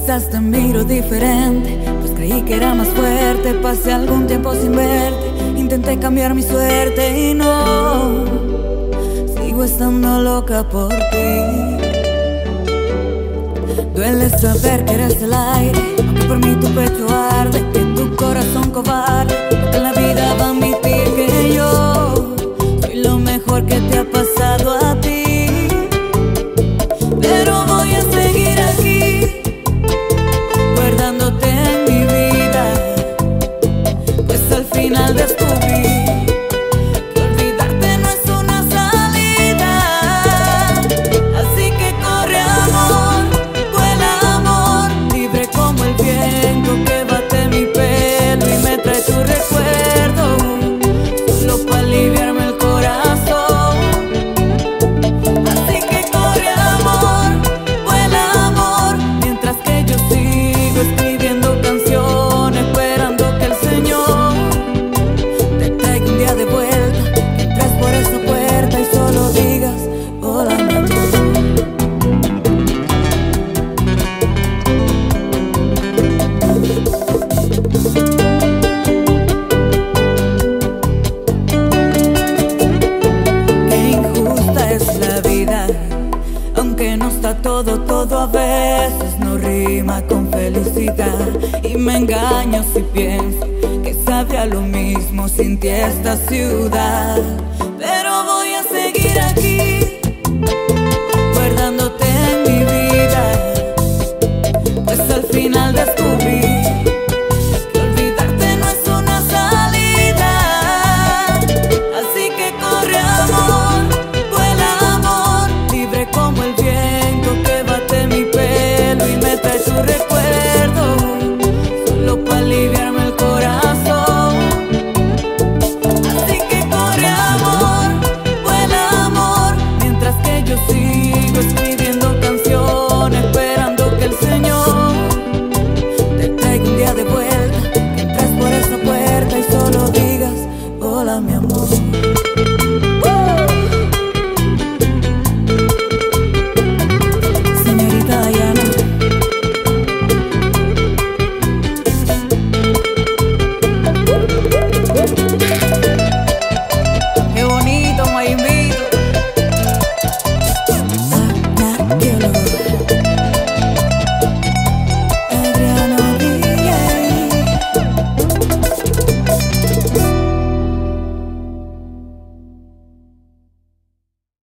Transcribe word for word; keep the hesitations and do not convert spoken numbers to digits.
Quizás te miro diferente, pues creí que era más fuerte. Pasé algún tiempo sin verte, intenté cambiar mi suerte y no, sigo estando loca por ti. Duele saber que eres el aire, aunque por mí tu pecho arde, que tu corazón cobarde, que la vida va a admitir que yo soy lo mejor que te ha pasado a ti. Pero voy a seguir aquí, guardándote en mi vida, pues al final descubrí que olvidarte no es una salida. Así que corre amor, vuela amor, libre como el viento que bate mi pelo y me trae tu recuerdo, solo para aliviarme el corazón. Así que corre amor, vuela amor, mientras que yo sigo escribiendo canciones, esperando que el Señor te traiga un día de vuelta, que entres por esa puerta y solo digas hola mi amor. Qué injusta es la vida, aunque no está todo, todo a veces no rima con felicidad. Y me engaño si pienso que sabría lo mismo sin ti esta ciudad. Pero voy a seguir aquí,